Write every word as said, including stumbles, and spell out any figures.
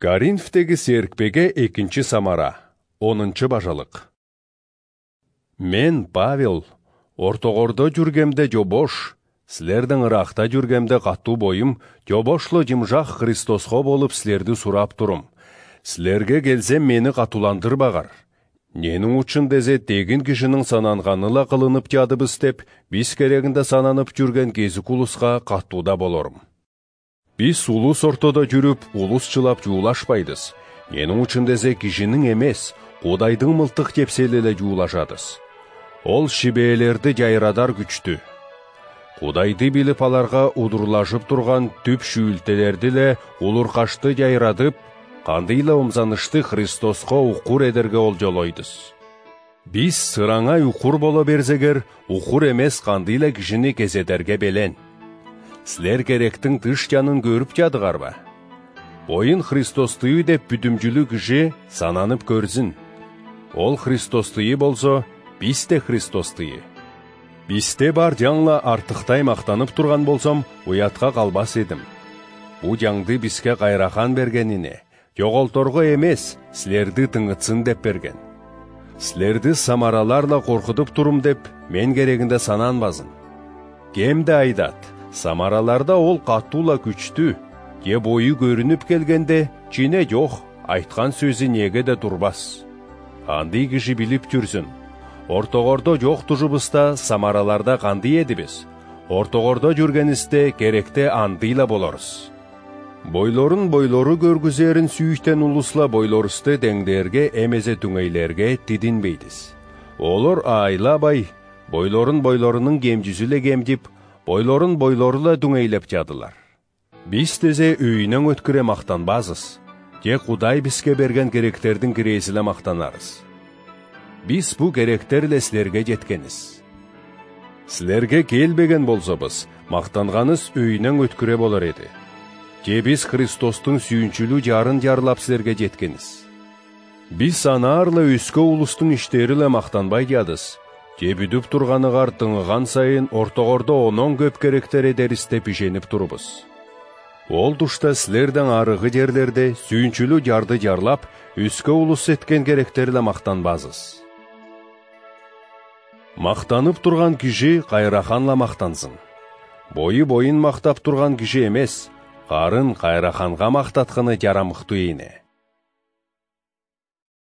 Коринфтегі серікпеге екінші самара, онынчы бажалық. Мен, Павел, ортоғордо жүргемде жобош, сілердің ырақта жүргемде қатту бойым, жобошлы жымжақ Христосқо болып сілерді сұрап тұрым. Сілерге келсем мені қатуландырбағар. Ненің учын дезе тегін кішінің сананғаныла қылынып жадыбыз деп, біз керегінде сананып жүрген кезік улысқа қаттуда болорым. Біз улус ортода жүріп, улус чылап жуылашпайдыз. Ненің учын дезе кішінің емес, Құдайдың мылтық тепселеле жуылашадыз. Ол шибеелерді жайрадар күчті. Құдайды біліп аларға удурлашып тұрған түп шүйілтелерді улурқашты жайрадып, қандыйлы омзанышты Христосқа уқур едерге ол жолойдыз. Біз сыраңай уқур боло берзегер, уқур емес қандыйлы кішіні кезедерге белен. Сілер керектің тыш жанын көріп жадығар ба? Ойын Христостыйы деп бүдімжілі кіші сананып көрзін. Ол Христостыйы болса, біз де Христостыйы. Бізде бар жаңла артықтай мақтанып тұрған болсам, уятқа қалбас едім. Бұ жаңды бізге қайрақан бергеніне, жоғалторғы емес, сілерді тыңытсын деп берген. Сілерді самараларла қорқытып тұрым деп, мен керегінде сананбазын. Кемді айдат, самараларда ол қаттула күчті, е бойы көрініп келгенде, чине жоқ, айтқан сөзі неге де тұрбас. Қанды кіші біліп жүрсін. Ортоғордо жоқ тұжыбыста самараларда қанды едібіз. Ортоғордо жүргеністе керекте андыйла болорыз. Бойлорын бойлоры көргізерін сүйіктен улысла бойлорысты деңдерге эмезе түңейлерге тидинбейдіз. Олар айлабай, бойлорын бойлорының кемжүзілі кемдіп, бойлорын бойлорыла түңейлеп жадылар. Біз тезе үйінен өткіре мақтанбазыз. Те Құдай бізге берген керектердің кіресілі мақтанарыз. Біз бұ керектерлі сілерге жеткеніз. Сілерге келбеген болсабыз, мақтанғаныз үйінен өткіре болар еді. Те біз Христостың сүйіншілі жарын жарлап сілерге жеткеніз. Біз санарлы өскі улыстың іштерілі мақтанбай дядыз. Те бүдіп тұрғанығар тыңыған сайын ортоғорда онон көп керектер едерісте пішеніп тұрыбыз. Ол тұшта сілердің арығы жерлерде сүйіншілі жарды жарлап, өскі улыс еткен керектерлі мақтанбазыз. Мақтанып тұрған кіші қайраханла мақтансын. Бойы бойын мақтап тұрған кіші емес, қарын қайраханға мақтатқаны жарамықты ейіне.